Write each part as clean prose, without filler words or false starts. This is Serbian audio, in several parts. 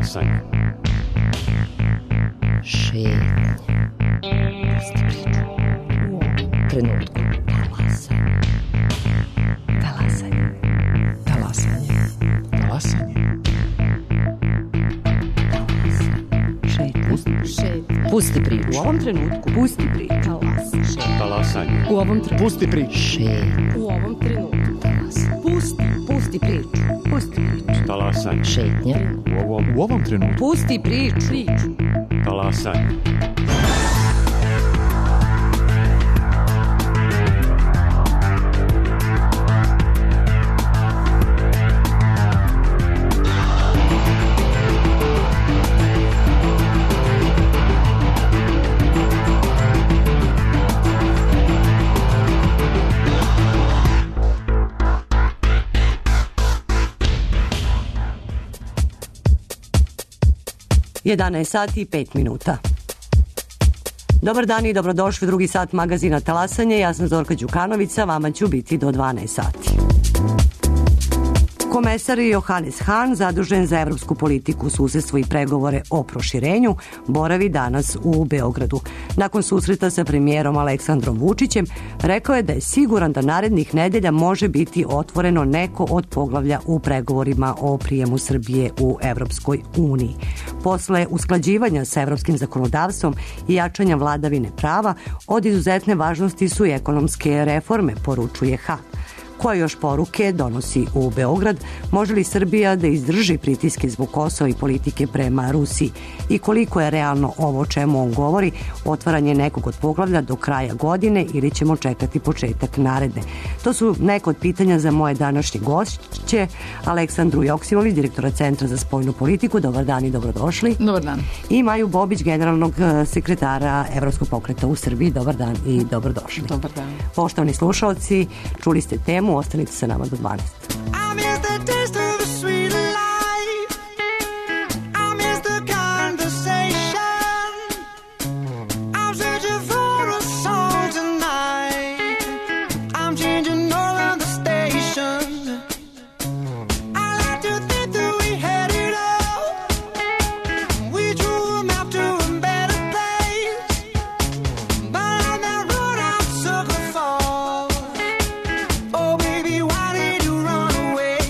Talasanje. Šetnje. Pusti priču. U ovom trenutku. Talasanje. Talasanje. Talasanje. Talasanje. Šetnje. Pusti priču. U ovom trenutku. Pusti priču. Talasanje. U ovom trenutku. Pusti priču. Šetnje. U ovom trenutku. Pusti priču. Pusti priču. Talasanje. Šetnje. U ovom trenutku. Pusti priču. Talasanje. Sati i 5 minuta. Dobar dan i dobrodošli u drugi sat magazina Talasanje. Ja sam Zorka Đukanović, vama ću biti do 12 sati. Komesar Johannes Hahn, zadužen za evropsku politiku, susedstvo i pregovore o proširenju, boravi danas u Beogradu. Nakon susreta sa premijerom Aleksandrom Vučićem, rekao je da je siguran da narednih nedelja može biti otvoreno neko od poglavlja u pregovorima o prijemu Srbije u Evropskoj uniji. Posle usklađivanja sa evropskim zakonodavstvom i jačanja vladavine prava, od izuzetne važnosti su i ekonomske reforme, poručuje Hahn. Koje još poruke donosi u Beograd? Može li Srbija da izdrži pritiske zbog Kosova i politike prema Rusiji? I koliko je realno ovo o čemu on govori, otvaranje nekog od poglavlja do kraja godine ili ćemo čekati početak naredne? To su neko od pitanja za moje današnje gošće, Aleksandru Joksimović, direktora Centra za spoljnu politiku. Dobar dan i dobrodošli. Dobar dan. I Maju Bobić, generalnog sekretara Evropskog pokreta u Srbiji. Dobar dan i dobrodošli. Dobar dan. Poštovani slušalci, čuli ste temu, ostanite sa nama do 12. Away.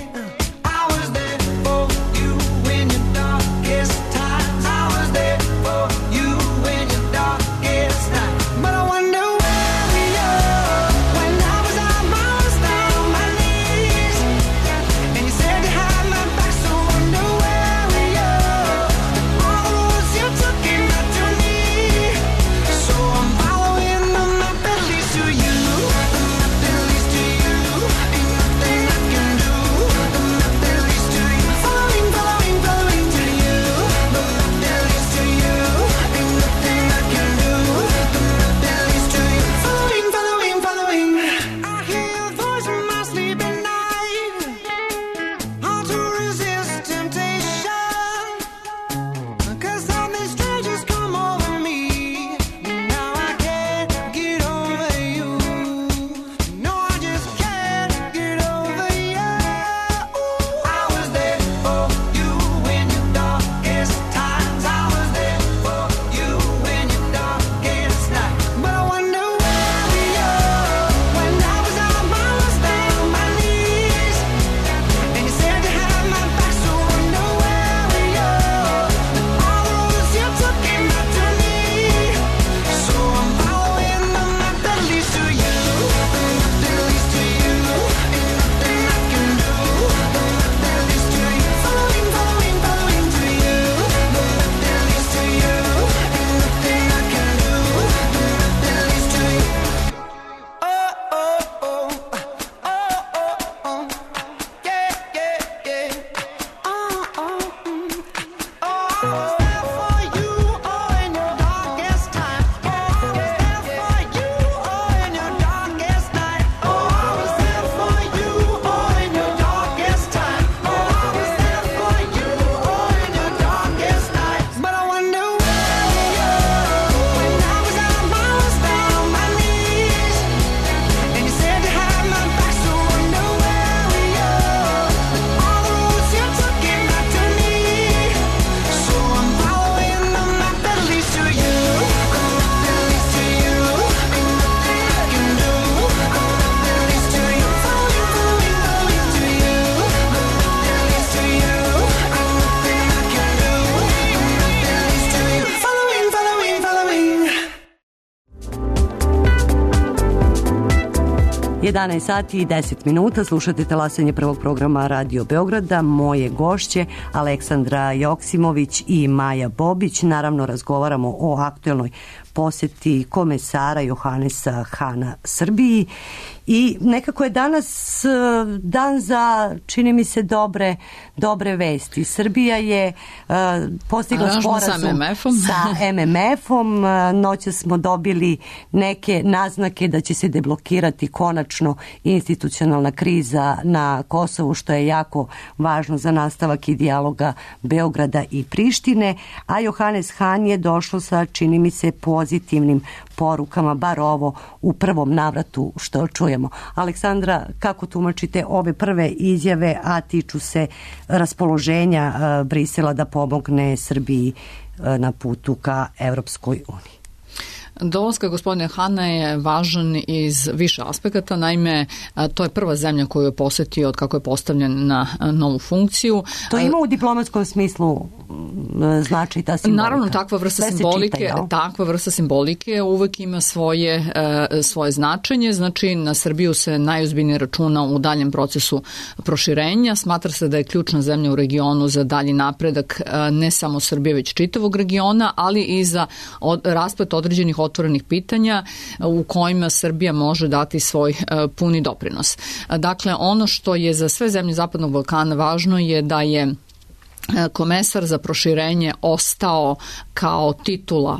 11 sati i 10 minuta, slušate talasanje prvog programa Radio Beograda. Moje gošće Aleksandra Joksimović i Maja Bobić. Naravno, razgovaramo o aktuelnoj poseti komesara Johanesa Hana Srbiji i nekako je danas dan za, čini mi se, dobre vesti. Srbija je postigla sporazum sa MMF-om. Noće smo dobili neke naznake da će se deblokirati konačno institucionalna kriza na Kosovu, što je jako važno za nastavak i dijaloga Beograda i Prištine, a Johanes Han je došao sa, čini mi se, pozitivnim porukama, bar ovo u prvom navratu što čujemo. Aleksandra, kako tumačite ove prve izjave, a tiču se raspoloženja Brisela da pomogne Srbiji na putu ka Evropskoj uniji? Dolaska gospodina Hana je važan iz više aspekata. Naime, to je prva zemlja koju je posetio od kako je postavljen na novu funkciju. To ima u diplomatskom smislu znači ta simbolika? Naravno, takva vrsta simbolike uvek ima svoje značenje. Znači, na Srbiju se najozbiljnije računa u daljem procesu proširenja. Smatra se da je ključna zemlja u regionu za dalji napredak ne samo Srbije, već čitavog regiona, ali i za rasplet određenih otvorenih pitanja u kojima Srbija može dati svoj puni doprinos. Dakle, ono što je za sve zemlje Zapadnog Balkana važno je da je komesar za proširenje ostao kao titula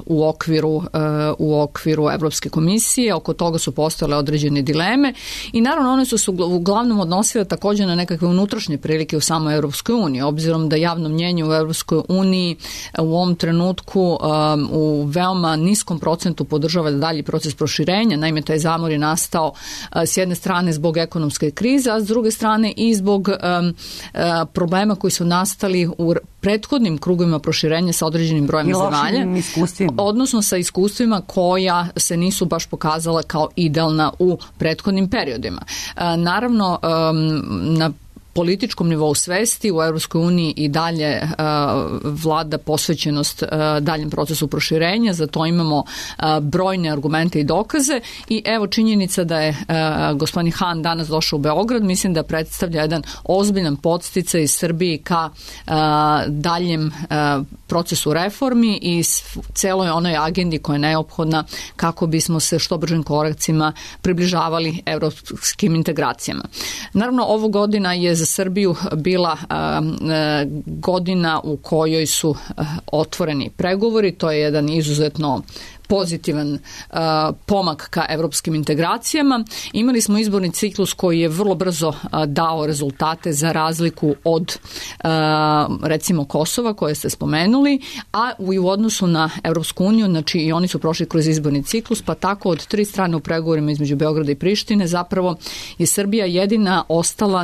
u okviru Evropske komisije. Oko toga su postojale određene dileme i naravno one su se uglavnom odnosile također na nekakve unutrašnje prilike u samoj Evropskoj uniji, obzirom da javno mnjenje u Evropskoj uniji u ovom trenutku u veoma niskom procentu podržava dalji proces proširenja. Naime, taj zamor je nastao s jedne strane zbog ekonomske krize, a s druge strane i zbog problema koji su nastali u prethodnim krugovima proširenja sa određenim brojem zemalja, odnosno sa iskustvima koja se nisu baš pokazala kao idealna u prethodnim periodima. Naravno, na političkom nivou svesti u Evropskoj uniji i dalje vlada posvećenost daljem procesu proširenja, za to imamo brojne argumente i dokaze i evo činjenica da je gospodin Han danas došao u Beograd, mislim da predstavlja jedan ozbiljan podsticaj iz Srbiji ka daljem procesu reformi i celoj onoj agendi koja je neophodna kako bismo se što bržim koracima približavali evropskim integracijama. Naravno, ovo godina je za Srbiju bila godina u kojoj su otvoreni pregovori. To je jedan izuzetno pozitivan pomak ka evropskim integracijama. Imali smo izborni ciklus koji je vrlo brzo dao rezultate za razliku od recimo Kosova koje ste spomenuli, a u odnosu na Evropsku uniju, znači i oni su prošli kroz izborni ciklus, pa tako od 3 strane u pregovorima između Beograda i Prištine zapravo je Srbija jedina ostala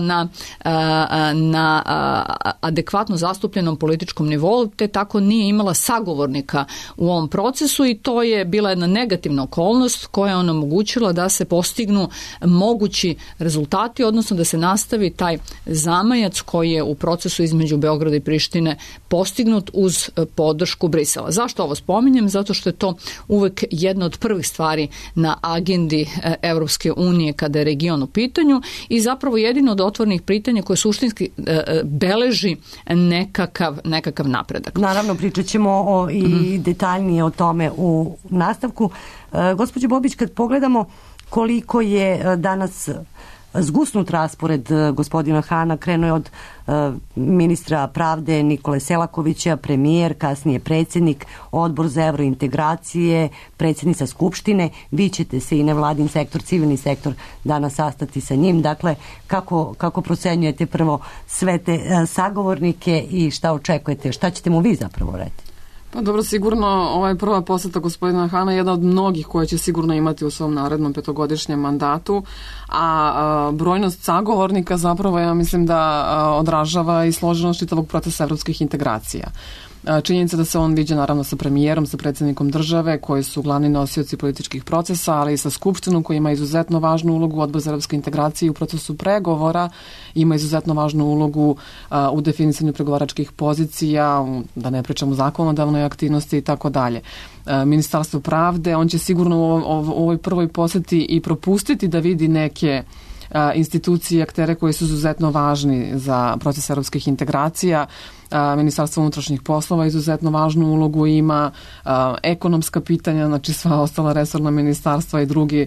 na adekvatno zastupljenom političkom nivou, te tako nije imala sagovornika u ovom procesu i to je bila jedna negativna okolnost koja je onemogućila da se postignu mogući rezultati, odnosno da se nastavi taj zamajac koji je u procesu između Beograda i Prištine postignut uz podršku Brisela. Zašto ovo spominjem? Zato što je to uvek jedna od prvih stvari na agendi Evropske unije kada je region u pitanju i zapravo jedino od otvorenih pitanja koje suštinski beleži nekakav napredak. Naravno, pričat ćemo i detaljnije o tome u nastavku. Gospođo Bobić, kad pogledamo koliko je danas zgusnut raspored gospodina Hana, krenuo je od ministra pravde Nikole Selakovića, premijer, kasnije predsjednik, odbor za evrointegracije, predsjednica Skupštine, vi ćete se i nevladin sektor, civilni sektor danas sastati sa njim. Dakle, kako procenjujete prvo sve te sagovornike i šta očekujete, šta ćete mu vi zapravo reći? Pa dobro, sigurno ova je prva poseta gospodina Hana, jedna od mnogih koje će sigurno imati u svom narednom 5-godišnjem mandatu, a brojnost sagovornika zapravo ja mislim da odražava i složenost čitavog procesa evropskih integracija. Činjenica da se on viđa naravno sa premijerom, sa predsjednikom države, koji su glavni nosioci političkih procesa, ali i sa Skupštinom koji ima izuzetno važnu ulogu, Odbor za evropske integracije u procesu pregovora ima izuzetno važnu ulogu u definisanju pregovaračkih pozicija, da ne pričam o zakonodavnoj aktivnosti i tako dalje. Ministarstvo pravde, on će sigurno u ovoj prvoj poseti i propustiti da vidi neke institucije i aktere koji su izuzetno važni za proces evropskih integracija. Ministarstvo unutrašnjih poslova izuzetno važnu ulogu ima, ekonomska pitanja, znači sva ostala resorna ministarstva i drugi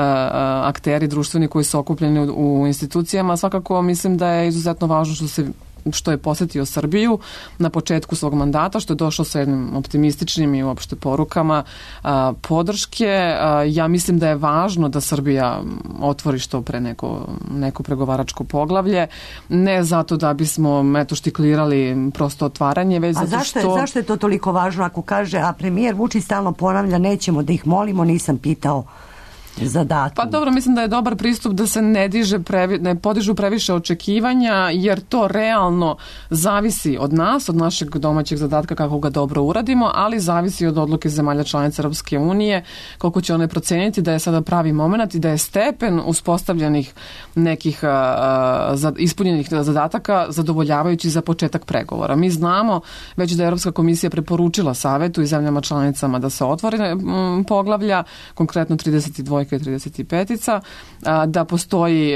akteri društveni koji su okupljeni u institucijama. Svakako mislim da je izuzetno važno što je posjetio Srbiju na početku svog mandata, što je došao sa jednim optimističnim i uopšte porukama podrške. Ja mislim da je važno da Srbija otvori što pre neko pregovaračko poglavlje, ne zato da bismo štiklirali prosto otvaranje, već zato što... Zašto je to toliko važno ako kaže, a premijer Vučić stalno ponavlja, nećemo da ih molimo, nisam pitao za datum. Pa dobro, mislim da je dobar pristup da se ne podižu previše očekivanja, jer to realno zavisi od nas, od našeg domaćeg zadatka kako ga dobro uradimo, ali zavisi od odluke zemalja članica Europske unije, koliko će one proceniti da je sada pravi moment i da je stepen uspostavljenih nekih ispunjenih zadataka zadovoljavajući za početak pregovora. Mi znamo već da je Europska komisija preporučila Savetu i zemljama članicama da se otvore poglavlja, konkretno 32 i 35, da postoji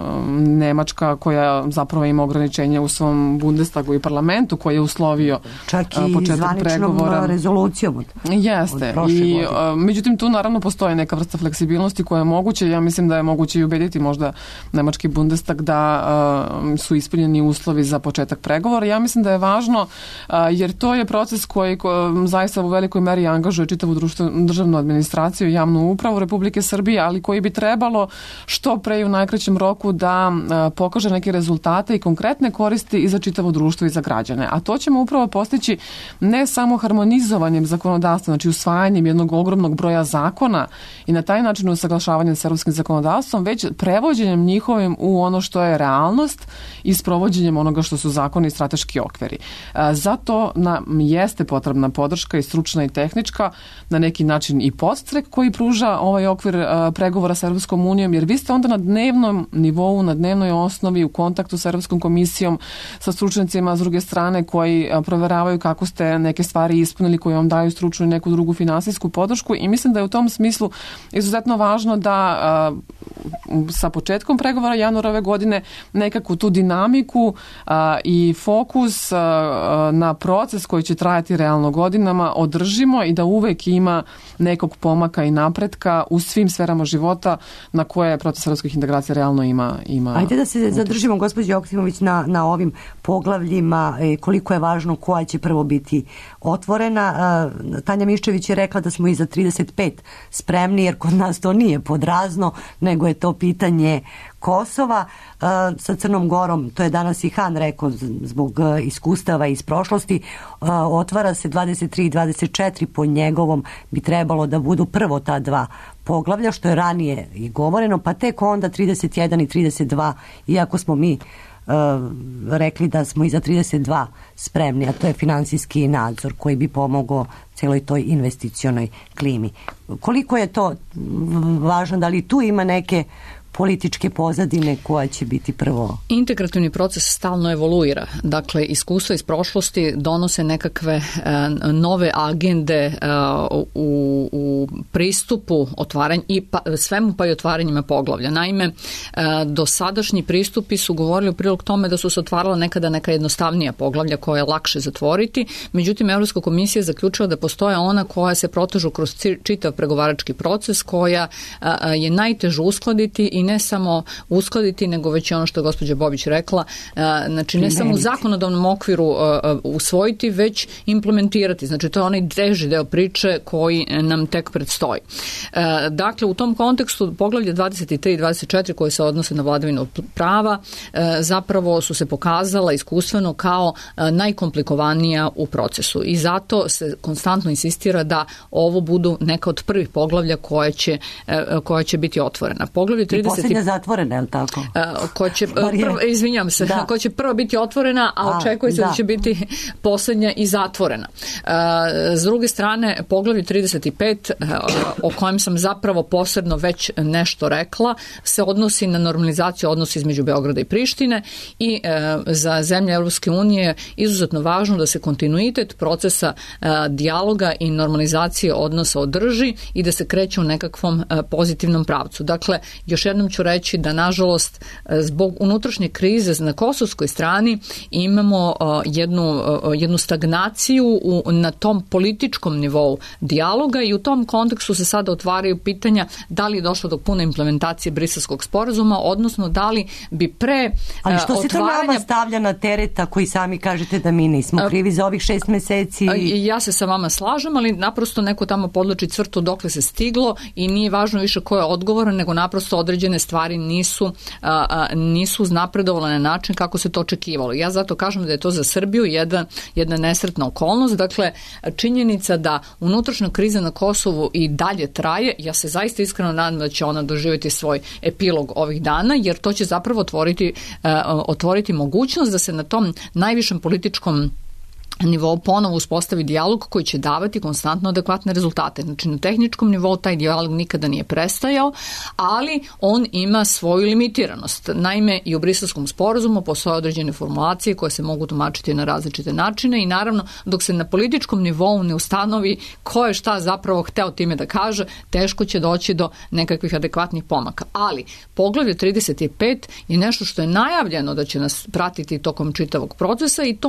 Nemačka koja zapravo ima ograničenje u svom Bundestagu i parlamentu koji je uslovio početak pregovora. Čak i rezolucijom. Jeste. Međutim, tu naravno postoji neka vrsta fleksibilnosti koja je moguće. Ja mislim da je moguće i ubediti možda Nemački Bundestag da su ispunjeni uslovi za početak pregovora. Ja mislim da je važno jer to je proces koji zaista u velikoj meri angažuje čitavu državnu administraciju i javnu upravu Republike Srbije, ali koji bi trebalo što pre i u najkraćem roku da pokaže neke rezultate i konkretne koristi i za čitavo društvo i za građane. A to ćemo upravo postići ne samo harmonizovanjem zakonodavstva, znači usvajanjem jednog ogromnog broja zakona i na taj način usaglašavanjem s europskim zakonodavstvom, već prevođenjem njihovim u ono što je realnost i sprovođenjem onoga što su zakoni i strateški okviri. Zato nam jeste potrebna podrška i stručna i tehnička, na neki način i podstrek koji pruža ovaj okvir pregovora sa Europskom unijom, jer vi ste onda na dnevnom nivou, na dnevnoj osnovi u kontaktu sa Europskom komisijom, sa stručnjacima s druge strane koji proveravaju kako ste neke stvari ispunili, koji vam daju stručnu i neku drugu finansijsku podršku i mislim da je u tom smislu izuzetno važno da sa početkom pregovora januara ove godine nekako tu dinamiku i fokus na proces koji će trajati realno godinama održimo i da uvek ima nekog pomaka i napretka u svim sferama života na koje proces evropskih integracija realno ima. Ajde da se zadržimo, gospođo Joksimović, na ovim poglavljima, koliko je važno koja će prvo biti otvorena. Tanja Miščević je rekla da smo i za 35 spremni, jer kod nas to nije podrazno, nego je to pitanje Kosova. Sa Crnom Gorom, to je danas i Han rekao, zbog iskustava iz prošlosti, otvara se 23 i 24, po njegovom bi trebalo da budu prvo ta dva poglavlja, što je ranije i govoreno, pa tek onda 31 i 32, iako smo mi rekli da smo i za 32 spremni, a to je finansijski nadzor koji bi pomogao celoj toj investicionoj klimi. Koliko je to važno, da li tu ima neke političke pozadine koja će biti prvo? Integrativni proces stalno evoluira. Dakle, iskustva iz prošlosti donose nekakve nove agende u pristupu otvaranju i svemu pa i otvaranjima poglavlja. Naime, dosadašnji pristupi su govorili u prilog tome da su se otvarala nekada neka jednostavnija poglavlja koja je lakše zatvoriti. Međutim, Evropska komisija je zaključila da postoje ona koja se protežu kroz čitav pregovarački proces, koja je najteže uskladiti i ne samo uskladiti, nego već i ono što je gospođa Bobić rekla, znači ne samo u zakonodavnom okviru usvojiti, već implementirati. Znači to je onaj teži deo priče koji nam tek predstoji. Dakle, u tom kontekstu poglavlje 23 i 24 koje se odnose na vladavinu prava zapravo su se pokazala iskustveno kao najkomplikovanija u procesu i zato se konstantno insistira da ovo budu neka od prvih poglavlja koja će biti otvorena. Poglavlje 30 Poslednja zatvorena, je li tako? Izvinjam se, ko će prva biti otvorena, a očekuje se da će biti poslednja i zatvorena. S druge strane, poglavlje 35, o kojem sam zapravo posebno već nešto rekla, se odnosi na normalizaciju odnosa između Beograda i Prištine i za zemlje Evropske unije je izuzetno važno da se kontinuitet procesa dijaloga i normalizacije odnosa održi i da se kreće u nekakvom pozitivnom pravcu. Dakle, još jednom ću reći da nažalost zbog unutrašnje krize na kosovskoj strani imamo jednu stagnaciju na tom političkom nivou dijaloga i u tom kontekstu se sada otvaraju pitanja da li je došlo do pune implementacije Briselskog sporazuma, odnosno da li bi pre ali što se to nama stavlja na tereta koji sami kažete da mi nismo krivi za ovih 6 meseci? Ja se sa vama slažem, ali naprosto neko tamo podlači crtu dokle se stiglo i nije važno više ko je odgovoran, nego naprosto određene stvari nisu uznapredovale na način kako se to očekivalo. Ja zato kažem da je to za Srbiju jedna nesretna okolnost. Dakle, činjenica da unutrašnja kriza na Kosovu i dalje traje, ja se zaista iskreno nadam da će ona doživjeti svoj epilog ovih dana, jer to će zapravo otvoriti mogućnost da se na tom najvišem političkom nivou ponovo uspostavi dijalog koji će davati konstantno adekvatne rezultate. Znači, na tehničkom nivou taj dijalog nikada nije prestajao, ali on ima svoju limitiranost. Naime, i u Briselskom sporazumu postoje određene formulacije koje se mogu tumačiti na različite načine i naravno, dok se na političkom nivou ne ustanovi ko je šta zapravo hteo time da kaže, teško će doći do nekakvih adekvatnih pomaka. Ali, poglavlje 35 je nešto što je najavljeno da će nas pratiti tokom čitavog procesa i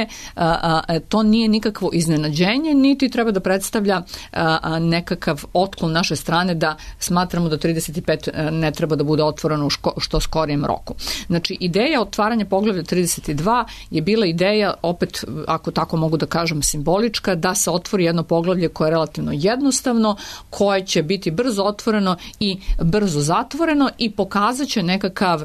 to nije nikakvo iznenađenje, niti treba da predstavlja nekakav otklon naše strane da smatramo da 35 ne treba da bude otvoreno u što skorijem roku. Znači, ideja otvaranja poglavlja 32 je bila ideja, opet, ako tako mogu da kažem, simbolička, da se otvori jedno poglavlje koje je relativno jednostavno, koje će biti brzo otvoreno i brzo zatvoreno i pokazat će nekakav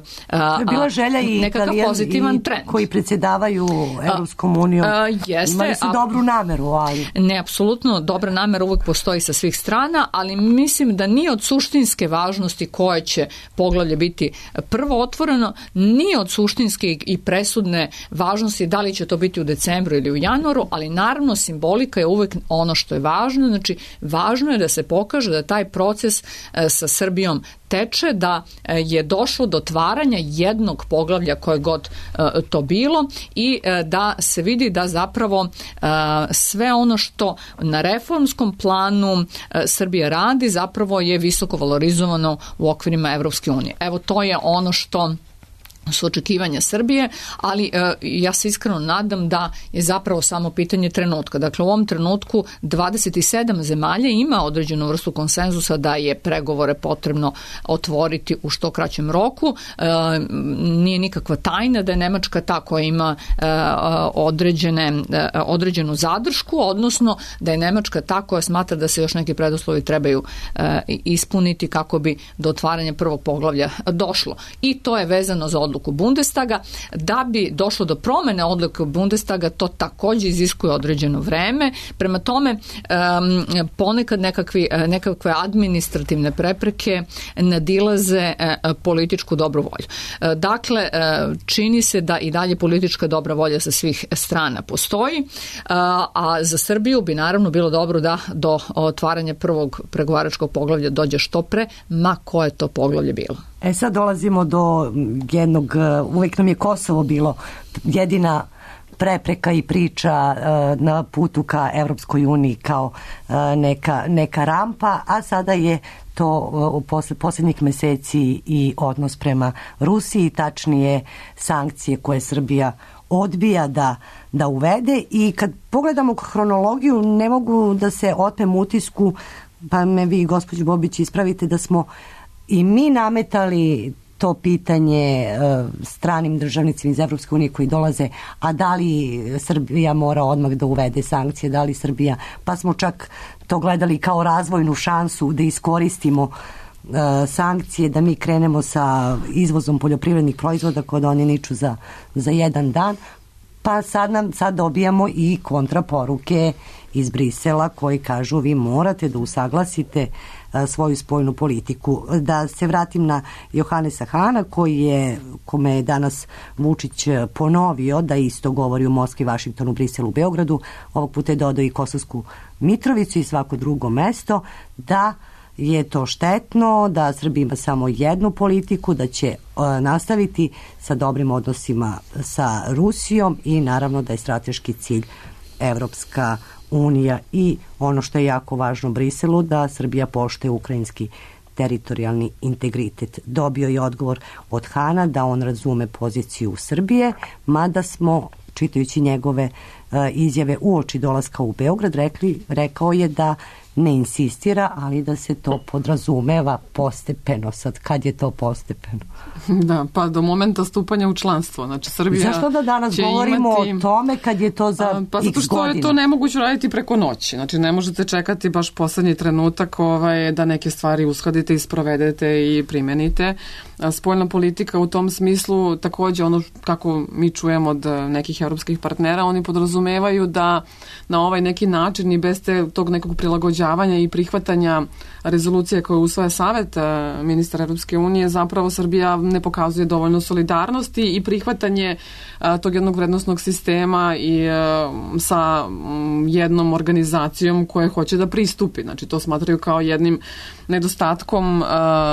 pozitivan trend. Koji predsjedavaju Evropskom unijom. Imali su dobru nameru, ali... Ne, apsolutno, dobra namera uvek postoji sa svih strana, ali mislim da nije od suštinske važnosti koje će poglavlje biti prvo otvoreno, nije od suštinske i presudne važnosti da li će to biti u decembru ili u januaru, ali naravno simbolika je uvek ono što je važno, znači važno je da se pokaže da taj proces sa Srbijom teče, da je došlo do otvaranja jednog poglavlja koje god to bilo i da se vidi da zapravo sve ono što na reformskom planu Srbija radi zapravo je visoko valorizovano u okvirima Evropske unije. Evo, to je ono što su očekivanja Srbije, ali ja se iskreno nadam da je zapravo samo pitanje trenutka. Dakle, u ovom trenutku 27 zemalja ima određenu vrstu konsenzusa da je pregovore potrebno otvoriti u što kraćem roku. Nije nikakva tajna da je Nemačka ta koja ima određenu zadršku, odnosno da je Nemačka ta koja smatra da se još neki preduslovi trebaju ispuniti kako bi do otvaranja prvog poglavlja došlo. I to je vezano za odluku Bundestaga. Da bi došlo do promene odluke Bundestaga, to takođe iziskuje određeno vreme. Prema tome, ponekad nekakve administrativne prepreke nadilaze političku dobru volju. Dakle, čini se da i dalje politička dobra volja sa svih strana postoji, a za Srbiju bi naravno bilo dobro da do otvaranja prvog pregovaračkog poglavlja dođe što pre, ma koje to poglavlje bilo. Sad dolazimo do jednog, uvek nam je Kosovo bilo jedina prepreka i priča na putu ka Evropskoj uniji kao neka rampa, a sada je to posle posljednjih meseci i odnos prema Rusiji, tačnije sankcije koje Srbija odbija da uvede. I kad pogledamo hronologiju, ne mogu da se otmem utisku, pa me vi, gospođo Bobić, ispravite, da smo i mi nametali to pitanje stranim državnicima iz Evropske unije koji dolaze, a da li Srbija mora odmah da uvede sankcije, da li Srbija, pa smo čak to gledali kao razvojnu šansu da iskoristimo sankcije, da mi krenemo sa izvozom poljoprivrednih proizvoda kod oni niču za jedan dan. Pa sad dobijamo i kontraporuke iz Brisela koji kažu vi morate da usaglasite svoju spoljnu politiku. Da se vratim na Johanesa Hana kome je danas Vučić ponovio da isto govori u Moskvi, Vašingtonu, Briselu, Beogradu, ovog puta je dodao i Kosovsku Mitrovicu i svako drugo mesto, da je to štetno, da Srbija ima samo jednu politiku, da će nastaviti sa dobrim odnosima sa Rusijom i naravno da je strateški cilj Evropska unija i ono što je jako važno Briselu, da Srbija poštuje ukrajinski teritorijalni integritet. Dobio je odgovor od Hana da on razume poziciju Srbije, mada smo, čitajući njegove izjave uoči dolaska u Beograd, rekao je da ne insistira, ali da se to podrazumeva postepeno. Sad, kad je to postepeno? Da, pa do momenta stupanja u članstvo. Znači, Srbija zašto da danas govorimo o tome kad je to za x godina? Pa zato što je to nemoguće raditi preko noći. Znači, ne možete čekati baš poslednji trenutak da neke stvari uskladite i sprovedete i primenite. Spoljna politika u tom smislu, takođe ono kako mi čujemo od nekih evropskih partnera, oni podrazumevaju da na ovaj neki način i bez tog nekog prilagođavanja i prihvatanja rezolucije koje usvaja Savet ministara Evropske unije, zapravo Srbija ne pokazuje dovoljno solidarnosti i prihvatanje tog jednog vrednostnog sistema i sa jednom organizacijom koja hoće da pristupi. Znači, to smatraju kao jednim nedostatkom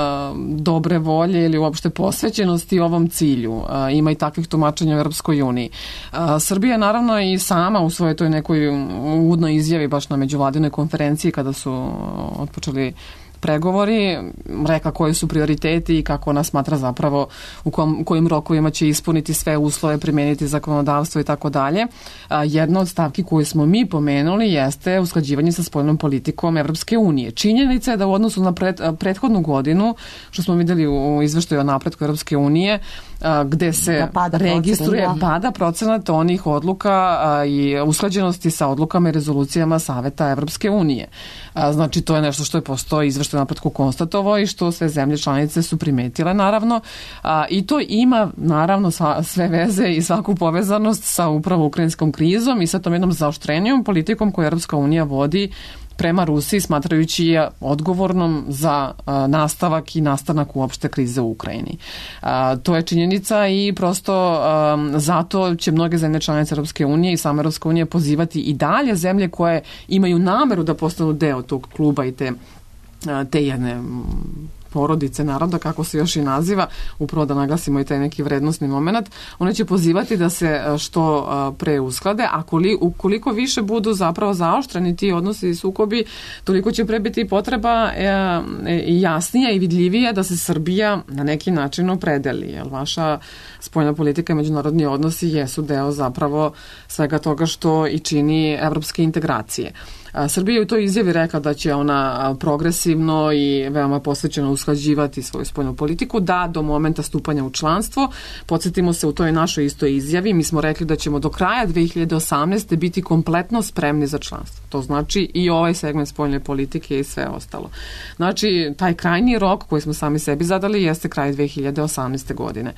dobre volje ili uopšte posvećenosti ovom cilju. Ima i takvih tumačenja u Europskoj uniji. Srbija naravno i sama u svojoj toj nekoj uvodnoj izjavi baš na međuvladinoj konferenciji kada su otpočeli pregovori, rekla koji su prioriteti i kako ona smatra zapravo u kojim rokovima će ispuniti sve uslove, primeniti zakonodavstvo i tako dalje. Jedna od stavki koju smo mi pomenuli jeste usklađivanje sa spoljnom politikom Evropske unije. Činjenica je da u odnosu na prethodnu godinu, što smo videli u izveštaju o napretku Evropske unije, gde se registruje pada procenat onih odluka i usklađenosti sa odlukama i rezolucijama Saveta Evropske unije. Znači, to je nešto što je postoji izveštaju o napretku konstatovao i što sve zemlje članice su primetile, naravno. I to ima, naravno, sve veze i svaku povezanost sa upravo ukrajinskom krizom i sa tom jednom zaoštrenijom politikom koju Evropska unija vodi prema Rusiji, smatrajući je odgovornom za nastavak i nastanak uopšte krize u Ukrajini. To je činjenica i prosto zato će mnoge zemlje članice Europske unije i sama Europska unija pozivati i dalje zemlje koje imaju nameru da postanu deo tog kluba i te jedne porodice naroda, kako se još i naziva, upravo da naglasimo i taj neki vrednosni moment, one će pozivati da se što pre usklade, a ukoliko više budu zapravo zaoštreni ti odnosi i sukobi, toliko će pre biti potreba jasnija i vidljivija da se Srbija na neki način opredeli. Jer vaša spoljna politika i međunarodni odnosi jesu deo zapravo svega toga što i čini evropske integracije. Srbija je u toj izjavi rekla da će ona progresivno i veoma posvećeno usklađivati svoju spoljnu politiku, da do momenta stupanja u članstvo. Podsjetimo se, u toj našoj istoj izjavi mi smo rekli da ćemo do kraja 2018. biti kompletno spremni za članstvo. To znači i ovaj segment spoljne politike i sve ostalo. Znači, taj krajnji rok koji smo sami sebi zadali jeste kraj 2018. godine.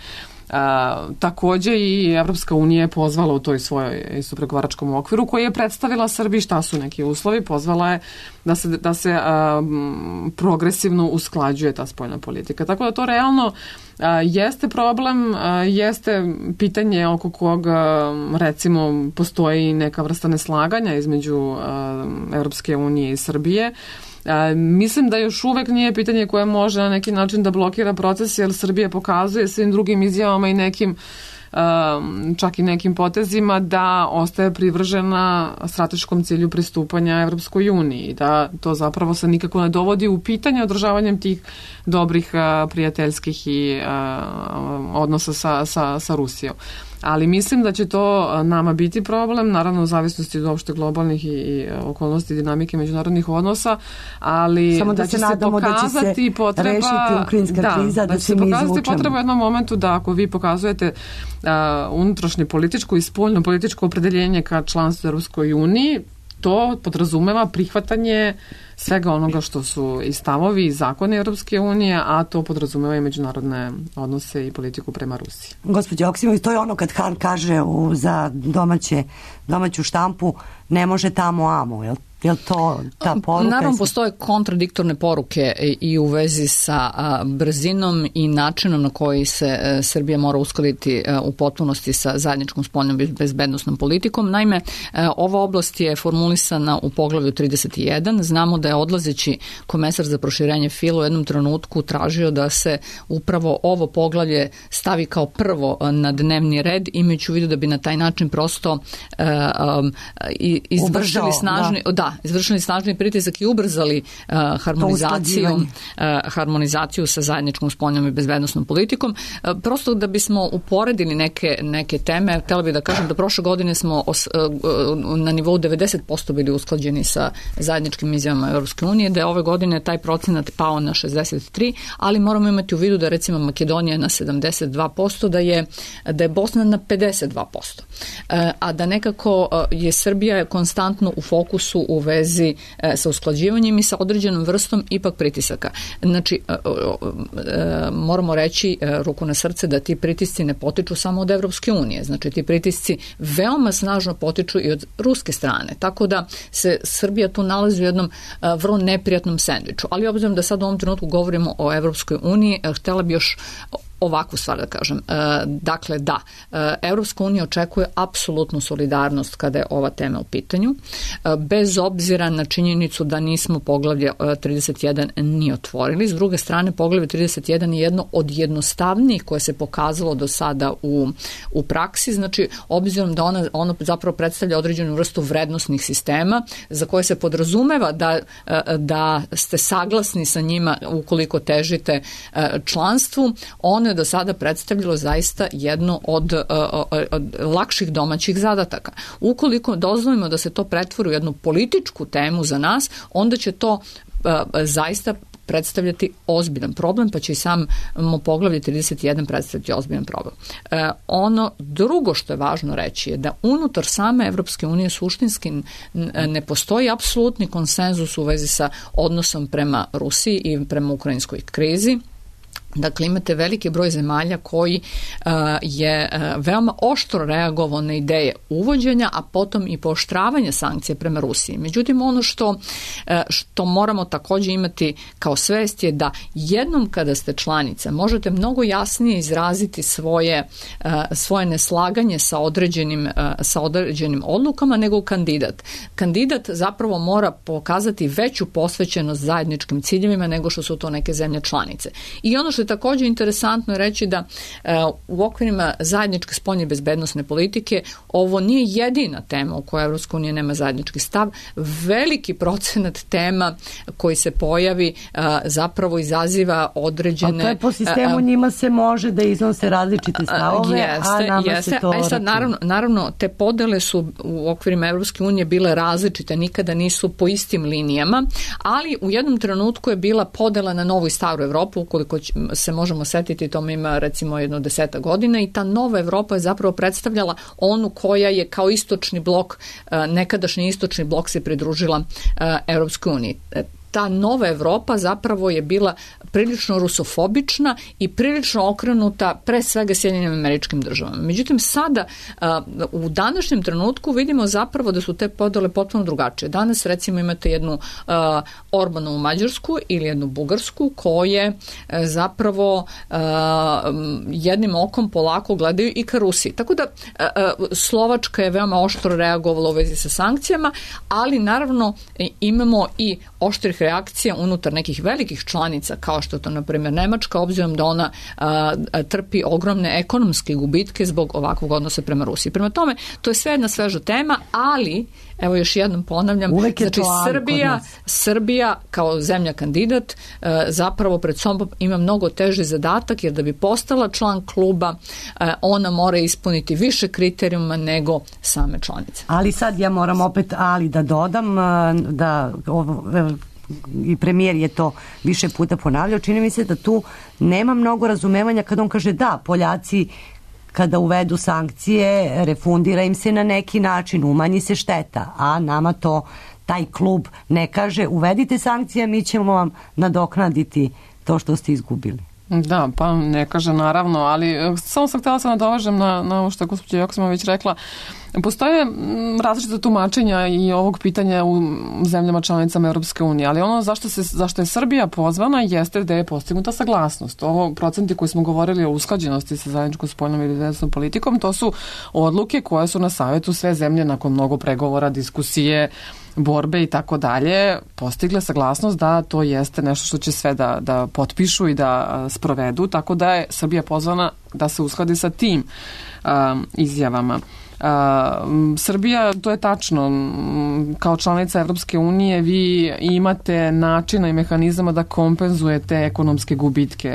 Takođe i Evropska unija je pozvala u toj svojoj isto pregovaračkom okviru koji je predstavila Srbiji šta su neki uslovi, pozvala je da se progresivno usklađuje ta spoljna politika. Tako da to realno jeste problem, jeste pitanje oko koga recimo postoji neka vrsta neslaganja između Evropske unije i Srbije. Mislim da još uvek nije pitanje koje može na neki način da blokira proces, jer Srbija pokazuje svim drugim izjavama i nekim čak i nekim potezima da ostaje privržena strateškom cilju pristupanja Evropskoj uniji, da to zapravo se nikako ne dovodi u pitanje održavanjem tih dobrih prijateljskih i odnosa sa Rusijom. Ali mislim da će to nama biti problem, naravno u zavisnosti od opšte globalnih i okolnosti dinamike međunarodnih odnosa, ali samo da će se pokazati potreba rešiti ukrajinska kriza, da se mi izvučemo. Pokazati potreba u jednom momentu da ako vi pokazujete unutrašnje političko i spoljno političko opredeljenje ka članstvu Evropskoj uniji, to podrazumeva prihvatanje svega onoga što su i stavovi i zakoni Europske unije, a to podrazumeva i međunarodne odnose i politiku prema Rusiji. Gospođo Joksimović, to je ono kad Han kaže za domaću štampu ne može tamo amo, je li to ta poruka? Naravno, postoje kontradiktorne poruke i u vezi sa brzinom i načinom na koji se Srbija mora uskladiti u potpunosti sa zajedničkom spoljnom bezbednosnom politikom. Naime, ova oblast je formulisana u poglavlju 31. Znamo da je odlazeći komesar za proširenje File u jednom trenutku tražio da se upravo ovo poglavlje stavi kao prvo na dnevni red, imajući u vidu da bi na taj način prosto izvršili snažni pritisak i ubrzali harmonizaciju sa zajedničkom spoljnom i bezbednosnom politikom. Prosto da bismo uporedili neke teme, htjela bih da kažem da prošle godine smo na nivou 90% bili usklađeni sa zajedničkim izjavama Europske unije, da je ove godine taj procenat pao na 63%, ali moramo imati u vidu da recimo Makedonija je na 72%, da je Bosna na 52%. A da nekako je Srbija konstantno u fokusu u vezi sa usklađivanjem i sa određenom vrstom ipak pritisaka. Znači, moramo reći ruku na srce da ti pritisci ne potiču samo od Evropske unije. Znači, ti pritisci veoma snažno potiču i od ruske strane. Tako da se Srbija tu nalazi u jednom vrlo neprijatnom sendviču. Ali obzirom da sad u ovom trenutku govorimo o Evropskoj uniji, htjela bi još ovakvu stvar da kažem. Dakle, da, Evropska unija očekuje apsolutnu solidarnost kada je ova tema u pitanju, bez obzira na činjenicu da nismo poglavlje 31 ni otvorili. S druge strane, poglavlje 31 je jedno od jednostavnijih koje se pokazalo do sada u praksi, znači obzirom da ono zapravo predstavlja određenu vrstu vrednosnih sistema za koje se podrazumeva da ste saglasni sa njima ukoliko težite članstvu, ono je do sada predstavljalo zaista jedno od lakših domaćih zadataka. Ukoliko dozvolimo da se to pretvori u jednu političku temu za nas, onda će to zaista predstavljati ozbiljan problem, pa će i samo poglavlje 31 predstavljati ozbiljan problem. Ono drugo što je važno reći je da unutar same Evropske unije suštinski ne postoji apsolutni konsenzus u vezi sa odnosom prema Rusiji i prema ukrajinskoj krizi. Dakle, imate veliki broj zemalja koji je veoma oštro reagovao na ideje uvođenja, a potom i pooštravanja sankcija prema Rusiji. Međutim, ono što moramo također imati kao svest je da jednom kada ste članica možete mnogo jasnije izraziti svoje neslaganje sa određenim odlukama nego kandidat. Kandidat zapravo mora pokazati veću posvećenost zajedničkim ciljevima nego što su to neke zemlje članice. I ono što je također interesantno reći da u okvirima zajedničke spoljne bezbednosne politike ovo nije jedina tema u kojoj Evropska unija nema zajednički stav. Veliki procenat tema koji se pojavi zapravo izaziva određene... Ali to je po sistemu njima se može da iznose različite stavove, a nama se to... Sad, naravno, te podele su u okvirima Evropske unije bile različite, nikada nisu po istim linijama, ali u jednom trenutku je bila podela na novu i staru Evropu, ukoliko se možemo setiti, tome ima recimo 10 godina i ta nova Evropa je zapravo predstavljala onu koja je kao istočni blok, nekadašnji istočni blok se pridružila Europskoj uniji. Ta nova Evropa zapravo je bila prilično rusofobična i prilično okrenuta pre svega Sjedinjenim Američkim Državama. Međutim, sada u današnjem trenutku vidimo zapravo da su te podele potpuno drugačije. Danas recimo imate jednu Orbanovu Mađarsku ili jednu Bugarsku koje zapravo jednim okom polako gledaju i ka Rusiji. Tako da Slovačka je veoma oštro reagovala u vezi sa sankcijama, ali naravno imamo i oštrih reakcija unutar nekih velikih članica kao što je to na primjer Nemačka, obzirom da ona trpi ogromne ekonomske gubitke zbog ovakvog odnosa prema Rusiji. Prema tome, to je sve jedna sveža tema, ali evo još jednom ponavljam, znači Srbija kao zemlja kandidat zapravo pred sobom ima mnogo teži zadatak, jer da bi postala član kluba ona mora ispuniti više kriterijuma nego same članice. Ali sad ja moram opet da dodam da i premijer je to više puta ponavljao, čini mi se da tu nema mnogo razumevanja kad on kaže da, Poljaci kada uvedu sankcije refundira im se na neki način, umanji se šteta, a nama to taj klub ne kaže uvedite sankcije, mi ćemo vam nadoknaditi to što ste izgubili. Da, pa ne kaže naravno, ali samo sam htjela se nadovežem na ovo što je gospođa Joksimović rekla. Postoje različite tumačenja i ovog pitanja u zemljama članicama Europske unije, ali ono zašto je Srbija pozvana jeste da je postignuta saglasnost. Ovo procenti koji smo govorili o usklađenosti sa zajedničkom spoljnom i bezbednosnom politikom, to su odluke koje su na savjetu sve zemlje nakon mnogo pregovora, diskusije, borbe i tako dalje postigle saglasnost da to jeste nešto što će sve da potpišu i da sprovedu, tako da je Srbija pozvana da se uskladi sa tim izjavama. Srbija, to je tačno, kao članica Evropske unije vi imate načina i mehanizama da kompenzujete ekonomske gubitke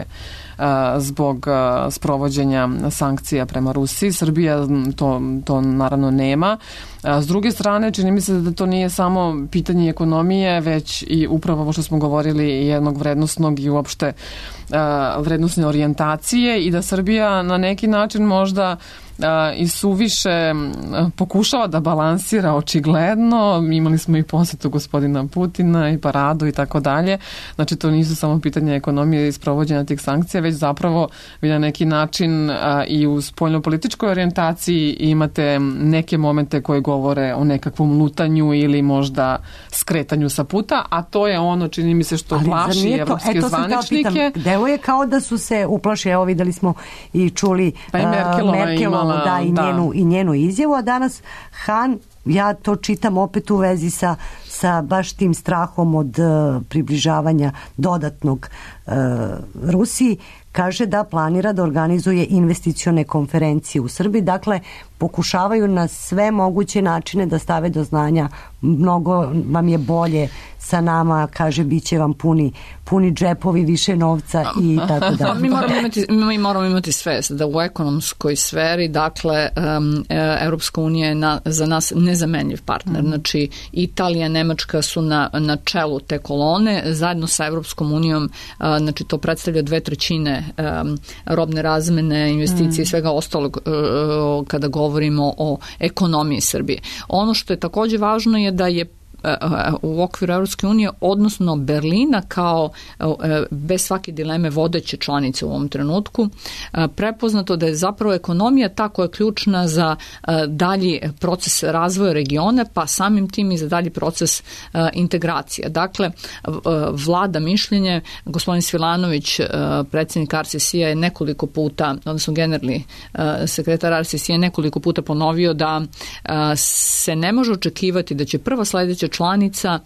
zbog sprovođenja sankcija prema Rusiji. Srbija to naravno nema. S druge strane, čini mi se da to nije samo pitanje ekonomije, već i upravo ovo što smo govorili jednog vrednosnog i uopšte vrednosne orijentacije i da Srbija na neki način možda i suviše pokušava da balansira očigledno. Imali smo i posjetu gospodina Putina i paradu i tako dalje. Znači to nisu samo pitanje ekonomije i sprovođenja tih sankcija, već zapravo vi na neki način i u spoljnopolitičkoj orijentaciji imate neke momente koje govore o nekakvom lutanju ili možda skretanju sa puta, a to je ono, čini mi se, što plaši evropske zvaničnike. Deluje kao da su se uplaši, evo videli smo i čuli Merkelovu i njenu izjavu, a danas Han, ja to čitam opet u vezi sa baš tim strahom od približavanja dodatnog Rusiji, kaže da planira da organizuje investicione konferencije u Srbiji. Dakle, pokušavaju na sve moguće načine da stave do znanja mnogo vam je bolje sa nama, kaže, bit će vam puni džepovi, više novca i tako da. Mi moramo imati svest da u ekonomskoj sferi, dakle, Europska unija je za nas nezamenljiv partner. Znači, Italija, Nemačka su na čelu te kolone, zajedno sa Europskom unijom, znači to predstavlja 2/3 robne razmene, investicije i svega ostalog kada govorimo o ekonomiji Srbije. Ono što je također važno je da je u okviru Europske unije, odnosno Berlina kao bez svake dileme vodeće članice u ovom trenutku, prepoznato da je zapravo ekonomija ta koja je ključna za dalji proces razvoja regiona, pa samim tim i za dalji proces integracija. Dakle, vlada mišljenje, gospodin Svilanović, predsjednik RCC-a je nekoliko puta, odnosno generalni sekretar RCC-a je nekoliko puta ponovio da se ne može očekivati da će prva sljedeća članica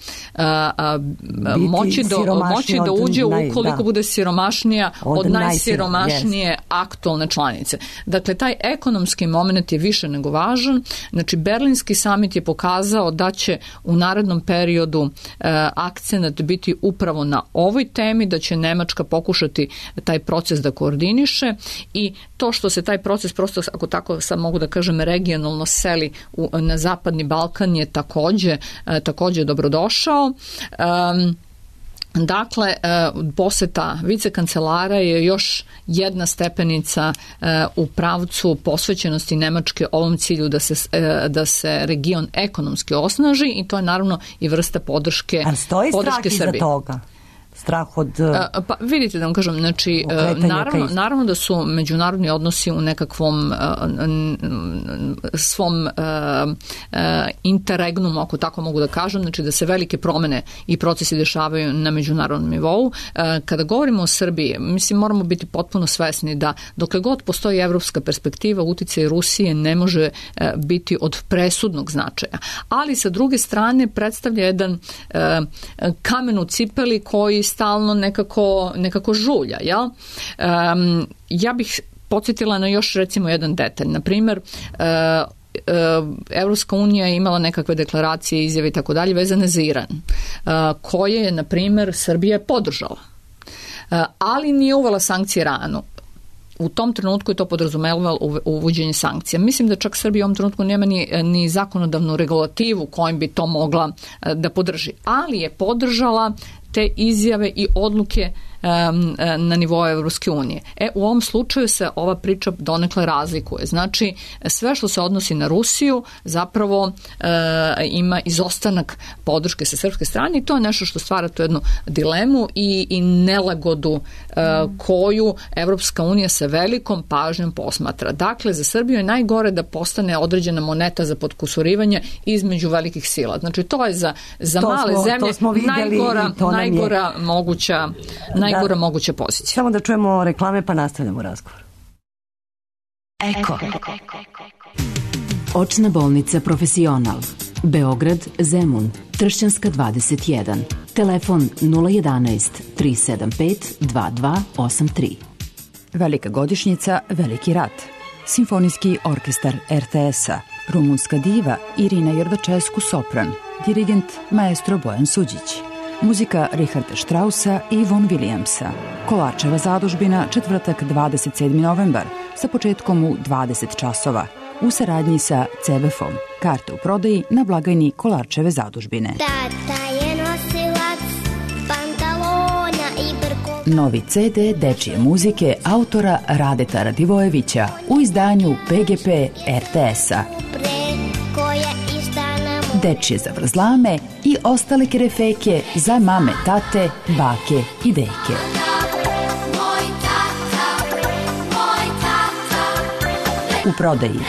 moći da uđe ukoliko bude siromašnija od najsiromašnije aktualne članice. Dakle, taj ekonomski moment je više nego važan. Znači, Berlinski samit je pokazao da će u narednom periodu akcenat biti upravo na ovoj temi, da će Nemačka pokušati taj proces da koordiniše i to što se taj proces prosto, ako tako sad mogu da kažem, regionalno seli na Zapadni Balkan je također dobrodošao. Dakle, poseta vicekancelara je još jedna stepenica u pravcu posvećenosti Nemačke ovom cilju da se region ekonomski osnaži i to je naravno i vrsta podrške Srbije. Stoji strah iza toga? Strah od... Pa vidite da vam kažem, znači naravno da su međunarodni odnosi u nekakvom svom interregnumu, ako tako mogu da kažem, znači da se velike promene i procesi dešavaju na međunarodnom nivou. Kada govorimo o Srbiji, mislim moramo biti potpuno svesni da dokle god postoji evropska perspektiva, uticaj Rusije ne može biti od presudnog značaja. Ali sa druge strane predstavlja jedan kamen u cipeli koji stalno nekako žulja. Jel? Ja bih podsjetila na još recimo jedan detalj. Na primjer, Evropska unija je imala nekakve deklaracije, izjave i tako dalje vezane za Iran, koje je, na primjer, Srbija podržala. Ali nije uvela sankcije Iranu. U tom trenutku je to podrazumevalo uvođenje sankcija. Mislim da čak Srbija u ovom trenutku nema ni zakonodavnu regulativu kojim bi to mogla da podrži. Ali je podržala te izjave i odluke na nivou Evropske unije. U ovom slučaju se ova priča donekle razlikuje. Znači, sve što se odnosi na Rusiju zapravo ima izostanak podrške sa srpske strane i to je nešto što stvara tu jednu dilemu i nelagodu koju Evropska unija sa velikom pažnjom posmatra. Dakle, za Srbiju je najgore da postane određena moneta za potkusurivanje između velikih sila. Znači, to je za male zemlje najgora moguća pozicija. Samo da čujemo reklame pa nastavljamo razgovor. Eko. Očna bolnica Profesional. Beograd, Zemun, Tršćanska 21. Telefon 011 375 2283. Velika godišnjica, veliki rat. Simfonijski orkestar RTS-a. Rumunska diva Irina Jerdočesku sopran. Dirigent maestro Bojan Suđić. Muzika Richarda Straussa i Von Williamsa. Kolarčeva zadužbina, četvrtak 27. novembar, sa početkom u 20 časova. U saradnji sa CBF-om. Karte u prodaji na blagajni Kolarčeve zadužbine. Tata je nosilac pantalona i brko. Novi CD dečije muzike autora Radeta Radivojevića u izdanju PGP RTS-a. Dečije zavrzlame i ostale kerefeke za mame, tate, bake i deke. U prodaji.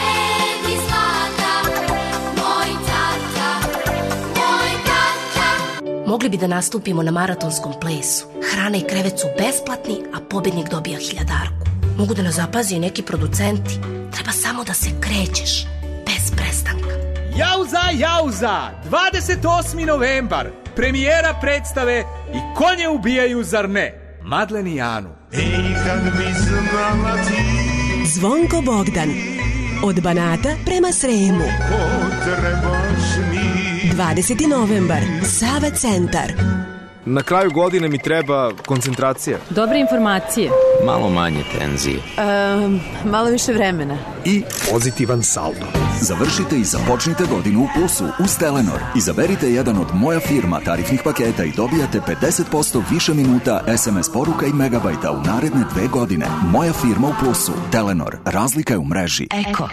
Mogli bi da nastupimo na maratonskom plesu. Hrana i krevet su besplatni, a pobednik dobija 1000-arku. Mogu da nas zapazi i neki producenti. Treba samo da se krećeš, bez prestanka. Jauza, 28. novembar, premijera predstave I konje ubijaju, zar ne? Madlen i Anu. Zvonko Bogdan, od Banata prema Sremu. 20. novembar, Sava centar. Na kraju godine mi treba koncentracija. Dobre informacije. Malo manje tenzije. Malo više vremena. I pozitivan saldo. Završite i započnite godinu u plusu uz Telenor. Izaberite jedan od Moja firma tarifnih paketa i dobijate 50% više minuta SMS poruka i megabajta u naredne 2 godine. Moja firma u plusu. Telenor. Razlika je u mreži. Eko.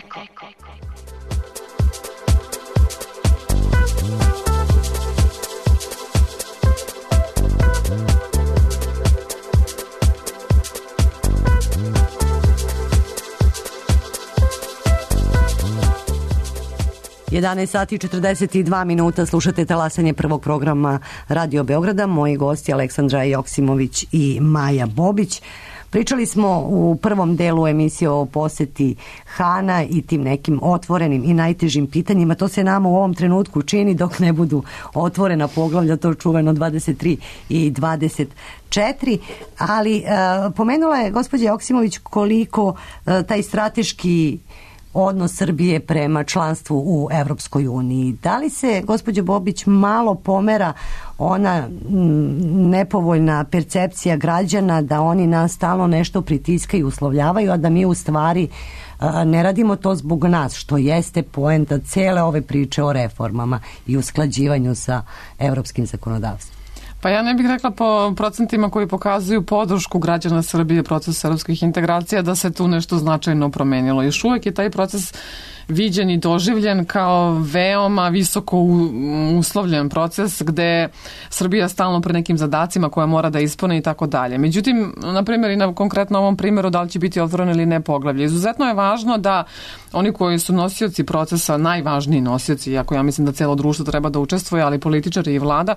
11 sati i 42 minuta, slušate talasanje prvog programa Radio Beograda. Moji gosti Aleksandra Joksimović i Maja Bobić. Pričali smo u prvom delu emisije o poseti Hana i tim nekim otvorenim i najtežim pitanjima. To se nama u ovom trenutku čini dok ne budu otvorena poglavlja, to čuveno 23 i 24. Ali pomenula je gospođa Joksimović koliko taj strateški odnos Srbije prema članstvu u Evropskoj uniji. Da li se, gospođo Bobić, malo pomera ona nepovoljna percepcija građana da oni nas stalno nešto pritiskaju i uslovljavaju, a da mi u stvari ne radimo to zbog nas, što jeste poenta cele ove priče o reformama i usklađivanju sa evropskim zakonodavstvom? Pa ja ne bih rekla po procentima koji pokazuju podršku građana Srbije procesu evropskih integracija da se tu nešto značajno promenilo. Još uvek je taj proces viđen i doživljen kao veoma visoko uslovljen proces gde Srbija stalno pred nekim zadacima koje mora da ispune i tako dalje. Međutim, na primjer i na konkretno ovom primjeru da li će biti otvoreno ili ne poglavlje. Izuzetno je važno da oni koji su nosioci procesa, najvažniji nosioci, iako ja mislim da cijelo društvo treba da učestvuje, ali političari i vlada,